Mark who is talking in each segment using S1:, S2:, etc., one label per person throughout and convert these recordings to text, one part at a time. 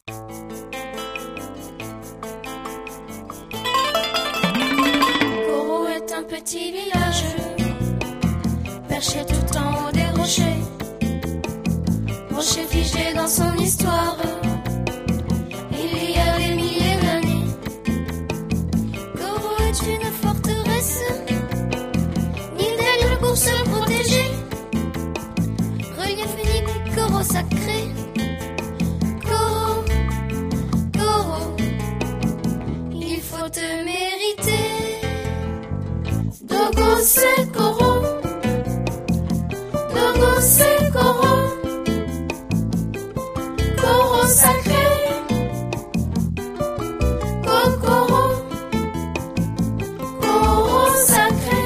S1: Koro est un petit village perché tout en haut des rochers, rocher figé dans son histoire. Il y a des milliers d'années, Koro est une forteresse, ni d'elle pour se protéger. Relief unique, Koro sacré. Koro, Koro, il faut te mériter. Dogo c'est Koro, Dogo c'est Koro, Koro sacré. Kokoro, Koro sacré.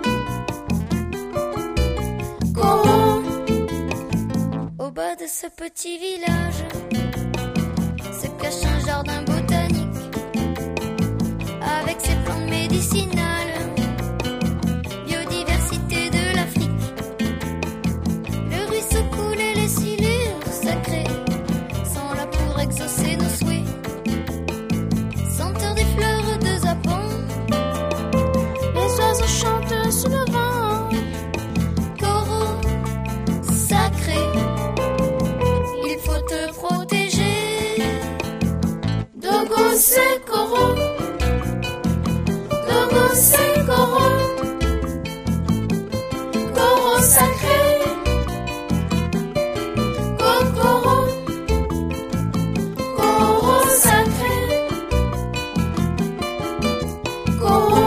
S1: Koro. Au bas de ce petit village se cache un jardin botanique avec ses plantes médicinales, biodiversité de l'Afrique. Le ruisseau coule et les silures sacrées sont là pour exaucer nos souhaits. Senteur des fleurs de Zapon, les oiseaux chantent sous le vent. Koro sacré, il faut te protéger. Dogo c'est Koro, Dogo c'est Koro, Koro sacré. Kokoro, Koro sacré. Koro.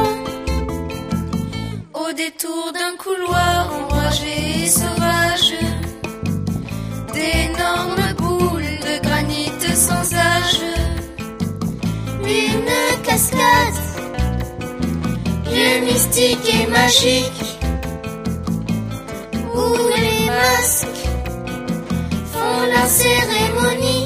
S1: Au détour d'un couloir ombragé et sauvage, d'énormes boules de granit sans âge, une cascade bien mystique et magique, où les masques font la cérémonie.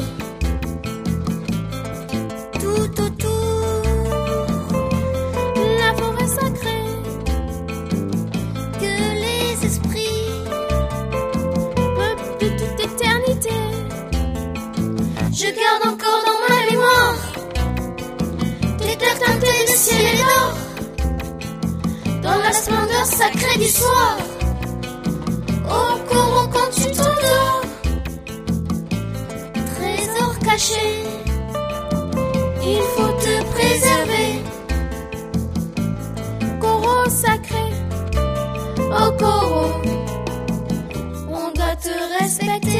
S1: Tout autour, la forêt sacrée, que les esprits peuplent de toute éternité. Je garde encore dans ma mémoire d'éclairs teintés de ciel et d'or, dans la splendeur sacrée du soir. Oh Koro, quand tu t'endors, trésor caché, il faut te préserver. Koro sacré, oh Koro, on doit te respecter.